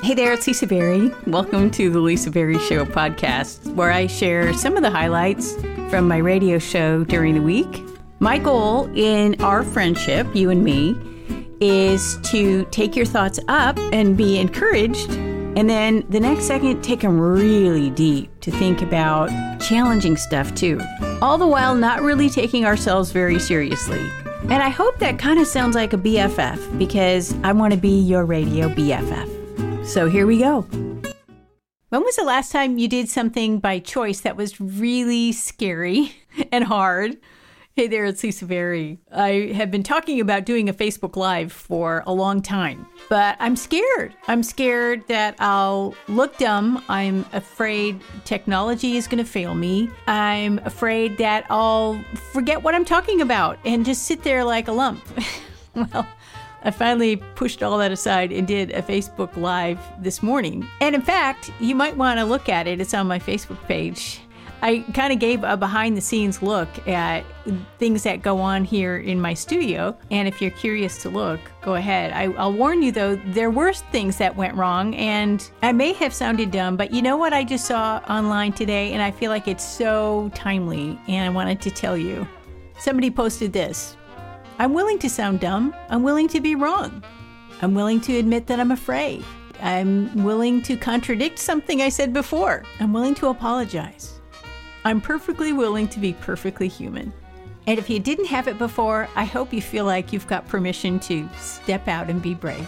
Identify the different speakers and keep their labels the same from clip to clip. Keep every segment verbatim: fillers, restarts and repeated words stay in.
Speaker 1: Hey there, it's Lisa Berry. Welcome to the Lisa Berry Show podcast, where I share some of the highlights from my radio show during the week. My goal in our friendship, you and me, is to take your thoughts up and be encouraged, and then the next second, take them really deep to think about challenging stuff too. All the while not really taking ourselves very seriously. And I hope that kind of sounds like a B F F, because I want to be your radio B F F. So here we go. When was the last time you did something by choice that was really scary and hard? Hey there, it's Lisa Berry. I have been talking about doing a Facebook Live for a long time, but I'm scared. I'm scared that I'll look dumb. I'm afraid technology is going to fail me. I'm afraid that I'll forget what I'm talking about and just sit there like a lump. Well, I finally pushed all that aside and did a Facebook Live this morning. And in fact, you might want to look at it. It's on my Facebook page. I kind of gave a behind-the-scenes look at things that go on here in my studio. And if you're curious to look, go ahead. I, I'll warn you, though, there were things that went wrong, and I may have sounded dumb, but you know what I just saw online today? And I feel like it's so timely, and I wanted to tell you. Somebody posted this. I'm willing to sound dumb. I'm willing to be wrong. I'm willing to admit that I'm afraid. I'm willing to contradict something I said before. I'm willing to apologize. I'm perfectly willing to be perfectly human. And if you didn't have it before, I hope you feel like you've got permission to step out and be brave.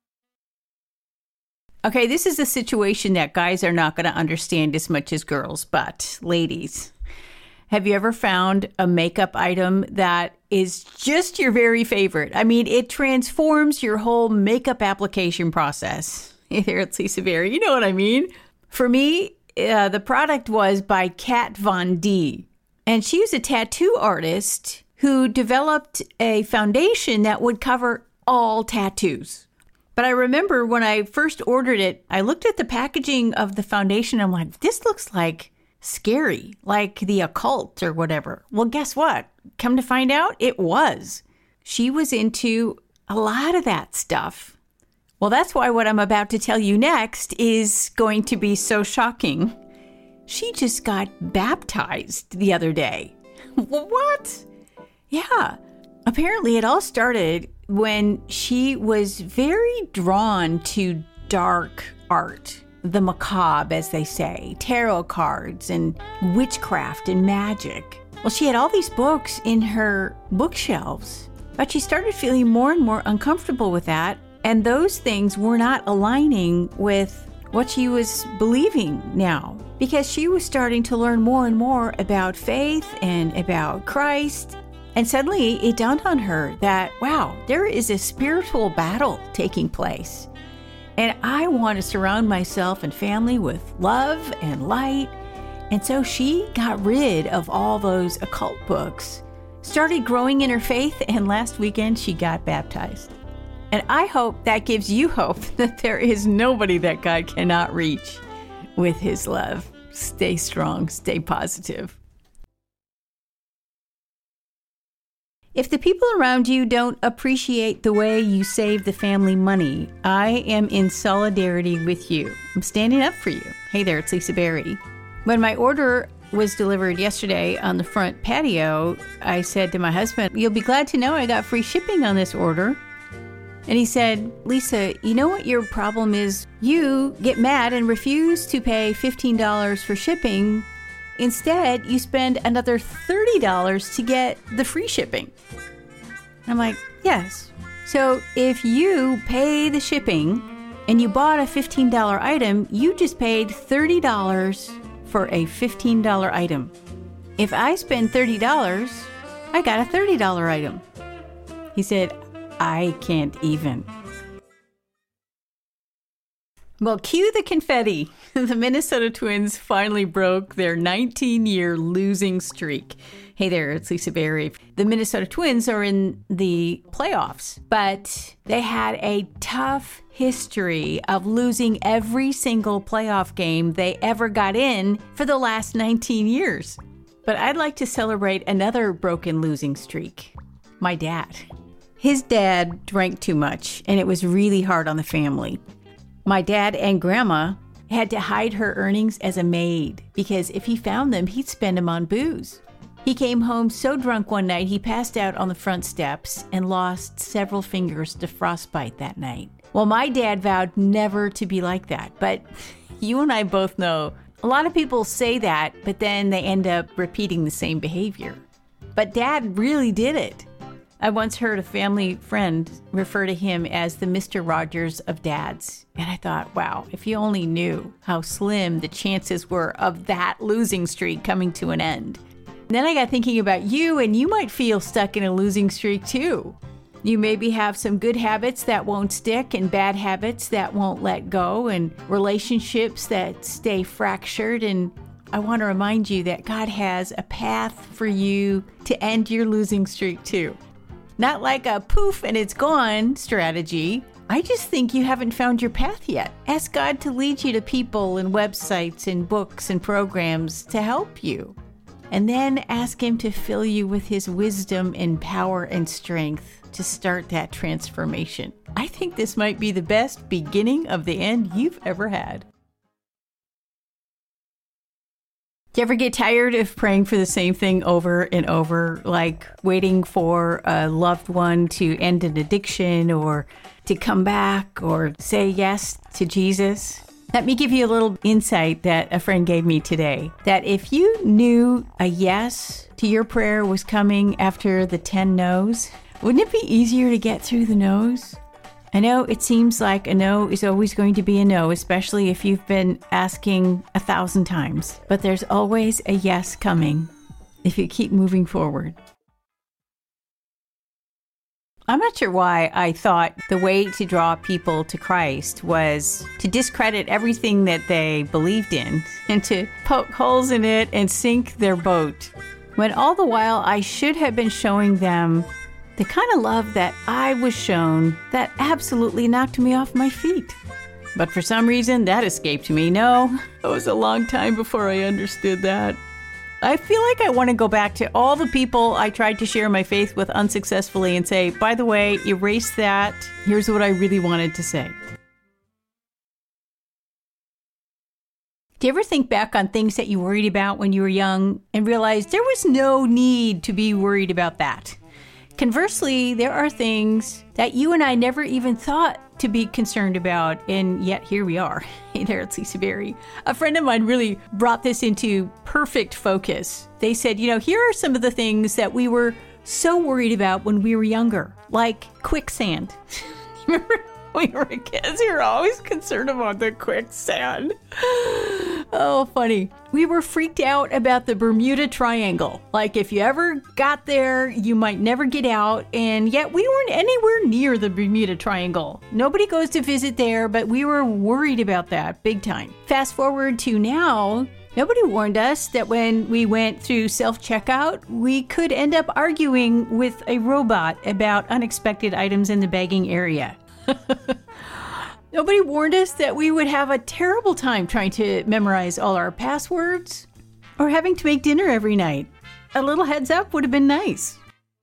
Speaker 1: Okay, this is a situation that guys are not going to understand as much as girls, but ladies, have you ever found a makeup item that is just your very favorite? I mean, it transforms your whole makeup application process. Here it's Lisa Berry. You know what I mean? For me, uh, the product was by Kat Von D. And she was a tattoo artist who developed a foundation that would cover all tattoos. But I remember when I first ordered it, I looked at the packaging of the foundation. I'm like, this looks like scary, like the occult or whatever. Well, guess what? Come to find out, it was. She was into a lot of that stuff. Well, that's why what I'm about to tell you next is going to be so shocking. She just got baptized the other day. What? Yeah. Apparently, it all started when she was very drawn to dark art. The macabre, as they say, tarot cards and witchcraft and magic. Well, she had all these books in her bookshelves, but she started feeling more and more uncomfortable with that, and those things were not aligning with what she was believing now, because she was starting to learn more and more about faith and about Christ, and suddenly it dawned on her that, wow, there is a spiritual battle taking place. And I want to surround myself and family with love and light. And so she got rid of all those occult books, started growing in her faith, and last weekend she got baptized. And I hope that gives you hope that there is nobody that God cannot reach with his love. Stay strong, stay positive. If the people around you don't appreciate the way you save the family money, I am in solidarity with you. I'm standing up for you. Hey there, it's Lisa Berry. When my order was delivered yesterday on the front patio, I said to my husband, you'll be glad to know I got free shipping on this order. And he said, Lisa, you know what your problem is? You get mad and refuse to pay fifteen dollars for shipping. Instead, you spend another thirty dollars to get the free shipping. I'm like, yes. So if you pay the shipping and you bought a fifteen dollars item, you just paid thirty dollars for a fifteen dollars item. If I spend thirty dollars, I got a thirty dollars item. He said, I can't even. Well, cue the confetti. The Minnesota Twins finally broke their nineteen-year losing streak. Hey there, it's Lisa Berry. The Minnesota Twins are in the playoffs, but they had a tough history of losing every single playoff game they ever got in for the last nineteen years. But I'd like to celebrate another broken losing streak. My dad. His dad drank too much, and it was really hard on the family. My dad and grandma had to hide her earnings as a maid because if he found them, he'd spend them on booze. He came home so drunk one night he passed out on the front steps and lost several fingers to frostbite that night. Well, my dad vowed never to be like that, but you and I both know a lot of people say that, but then they end up repeating the same behavior. But Dad really did it. I once heard a family friend refer to him as the Mister Rogers of dads. And I thought, wow, if you only knew how slim the chances were of that losing streak coming to an end. Then I got thinking about you, and you might feel stuck in a losing streak too. You maybe have some good habits that won't stick and bad habits that won't let go and relationships that stay fractured. And I want to remind you that God has a path for you to end your losing streak too. Not like a poof and it's gone strategy. I just think you haven't found your path yet. Ask God to lead you to people and websites and books and programs to help you. And then ask Him to fill you with His wisdom and power and strength to start that transformation. I think this might be the best beginning of the end you've ever had. Do you ever get tired of praying for the same thing over and over, like waiting for a loved one to end an addiction or to come back or say yes to Jesus? Let me give you a little insight that a friend gave me today, that if you knew a yes to your prayer was coming after the ten no's, wouldn't it be easier to get through the no's? I know it seems like a no is always going to be a no, especially if you've been asking a thousand times. But there's always a yes coming if you keep moving forward. I'm not sure why I thought the way to draw people to Christ was to discredit everything that they believed in and to poke holes in it and sink their boat, when all the while I should have been showing them the kind of love that I was shown that absolutely knocked me off my feet. But for some reason, that escaped me. No, it was a long time before I understood that. I feel like I want to go back to all the people I tried to share my faith with unsuccessfully and say, by the way, erase that. Here's what I really wanted to say. Do you ever think back on things that you worried about when you were young and realize there was no need to be worried about that? Conversely, there are things that you and I never even thought to be concerned about, and yet here we are. Hey there, it's Lisa Berry. A friend of mine really brought this into perfect focus. They said, you know, here are some of the things that we were so worried about when we were younger, like quicksand. Remember when we were kids, we were always concerned about the quicksand. Oh, funny. We were freaked out about the Bermuda Triangle. Like if you ever got there, you might never get out. And yet we weren't anywhere near the Bermuda Triangle. Nobody goes to visit there, but we were worried about that big time. Fast forward to now, nobody warned us that when we went through self-checkout, we could end up arguing with a robot about unexpected items in the bagging area. Nobody warned us that we would have a terrible time trying to memorize all our passwords or having to make dinner every night. A little heads up would have been nice.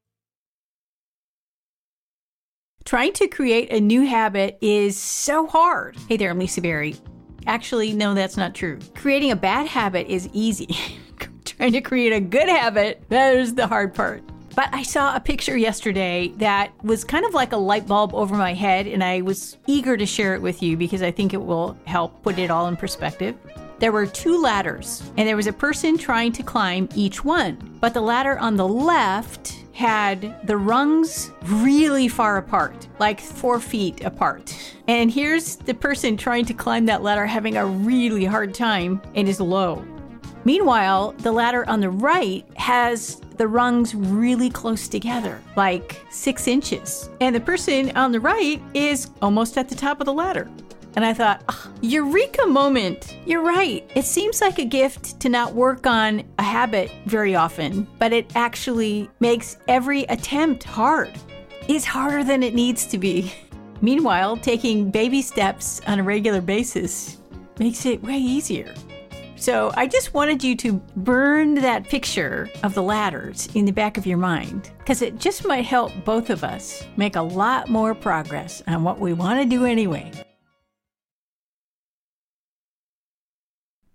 Speaker 1: Trying to create a new habit is so hard. Hey there, I'm Lisa Berry. Actually, no, that's not true. Creating a bad habit is easy. Trying to create a good habit, that is the hard part. But I saw a picture yesterday that was kind of like a light bulb over my head, and I was eager to share it with you because I think it will help put it all in perspective. There were two ladders, and there was a person trying to climb each one. But the ladder on the left had the rungs really far apart, like four feet apart. And here's the person trying to climb that ladder having a really hard time and is low. Meanwhile, the ladder on the right has the rungs really close together, like six inches. And the person on the right is almost at the top of the ladder. And I thought, oh, eureka moment. You're right. It seems like a gift to not work on a habit very often, but it actually makes every attempt hard. It's harder than it needs to be. Meanwhile, taking baby steps on a regular basis makes it way easier. So I just wanted you to burn that picture of the ladders in the back of your mind, because it just might help both of us make a lot more progress on what we want to do anyway.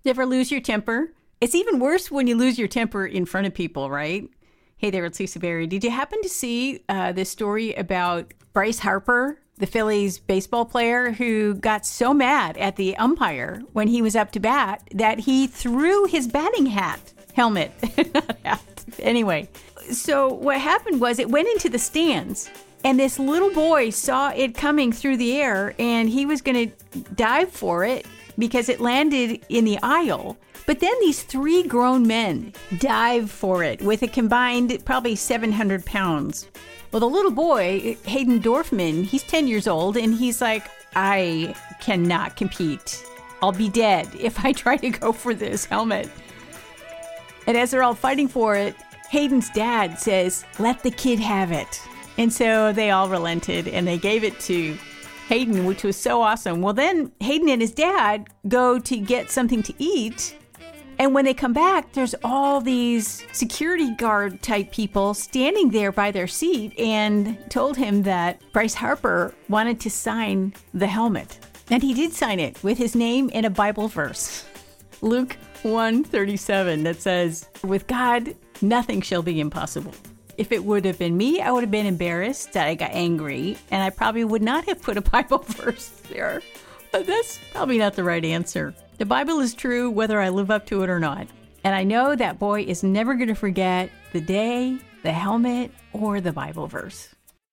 Speaker 1: You ever lose your temper? It's even worse when you lose your temper in front of people, right? Hey there, it's Lisa Berry. Did you happen to see uh, this story about Bryce Harper, the Phillies baseball player who got so mad at the umpire when he was up to bat that he threw his batting hat, helmet, not hat. Anyway, so what happened was it went into the stands. And this little boy saw it coming through the air, and he was going to dive for it because it landed in the aisle. But then these three grown men dive for it with a combined probably seven hundred pounds. Well, the little boy, Hayden Dorfman, he's ten years old, and he's like, I cannot compete. I'll be dead if I try to go for this helmet. And as they're all fighting for it, Hayden's dad says, let the kid have it. And so they all relented and they gave it to Hayden, which was so awesome. Well, then Hayden and his dad go to get something to eat. And when they come back, there's all these security guard type people standing there by their seat and told him that Bryce Harper wanted to sign the helmet. And he did sign it with his name and a Bible verse. Luke one thirty-seven that says, with God, nothing shall be impossible. If it would have been me, I would have been embarrassed that I got angry, and I probably would not have put a Bible verse there. But that's probably not the right answer. The Bible is true whether I live up to it or not. And I know that boy is never going to forget the day, the helmet, or the Bible verse.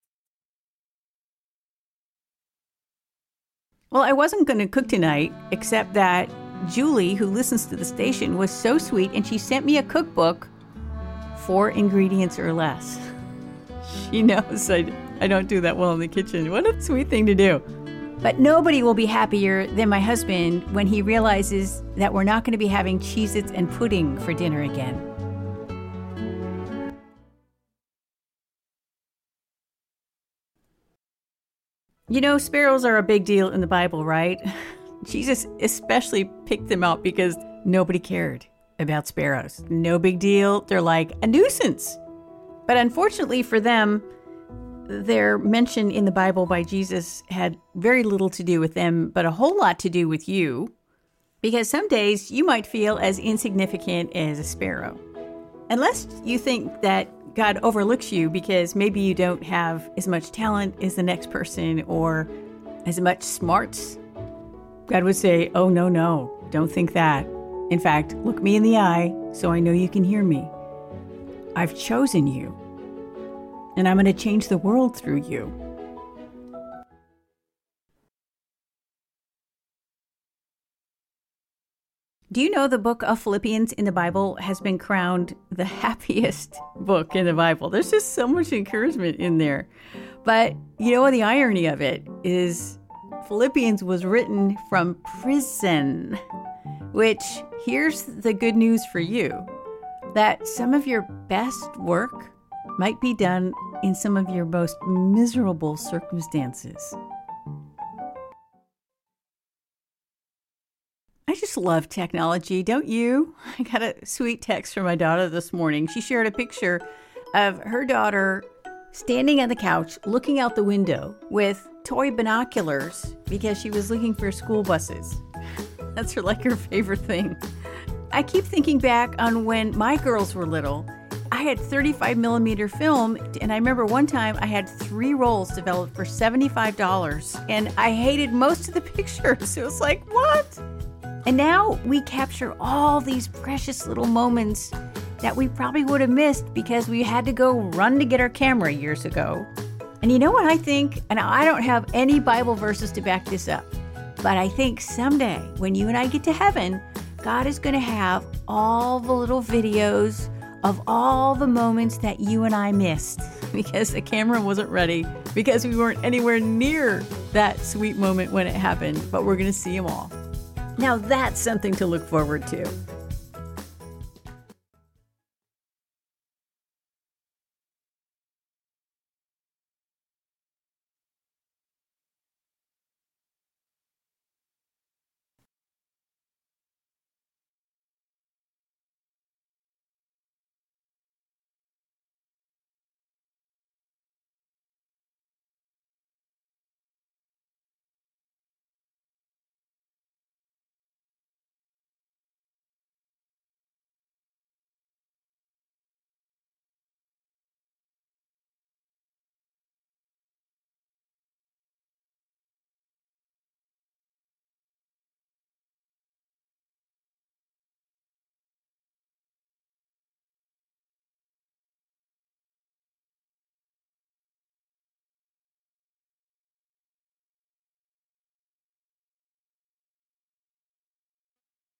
Speaker 1: Well, I wasn't going to cook tonight, except that Julie, who listens to the station, was so sweet, and she sent me a cookbook. Four ingredients or less. She knows I, I don't do that well in the kitchen. What a sweet thing to do. But nobody will be happier than my husband when he realizes that we're not going to be having Cheez-Its and pudding for dinner again. You know, sparrows are a big deal in the Bible, right? Jesus especially picked them out because nobody cared about sparrows. No big deal. They're like a nuisance. But unfortunately for them, their mention in the Bible by Jesus had very little to do with them, but a whole lot to do with you. Because some days you might feel as insignificant as a sparrow. Unless you think that God overlooks you because maybe you don't have as much talent as the next person or as much smarts. God would say, oh, no, no, don't think that. In fact, look me in the eye so I know you can hear me. I've chosen you, and I'm going to change the world through you. Do you know the book of Philippians in the Bible has been crowned the happiest book in the Bible? There's just so much encouragement in there. But you know what the irony of it is? Philippians was written from prison, which here's the good news for you, that some of your best work might be done in some of your most miserable circumstances. I just love technology, don't you? I got a sweet text from my daughter this morning. She shared a picture of her daughter standing on the couch looking out the window with toy binoculars because she was looking for school buses. That's her like her favorite thing. I keep thinking back on when my girls were little. I had thirty-five millimeter film, and I remember one time I had three rolls developed for seventy-five dollars, and I hated most of the pictures. It was like, what? And now we capture all these precious little moments that we probably would have missed because we had to go run to get our camera years ago. And you know what I think? And I don't have any Bible verses to back this up, but I think someday when you and I get to heaven, God is going to have all the little videos of all the moments that you and I missed because the camera wasn't ready, because we weren't anywhere near that sweet moment when it happened, but we're going to see them all. Now that's something to look forward to.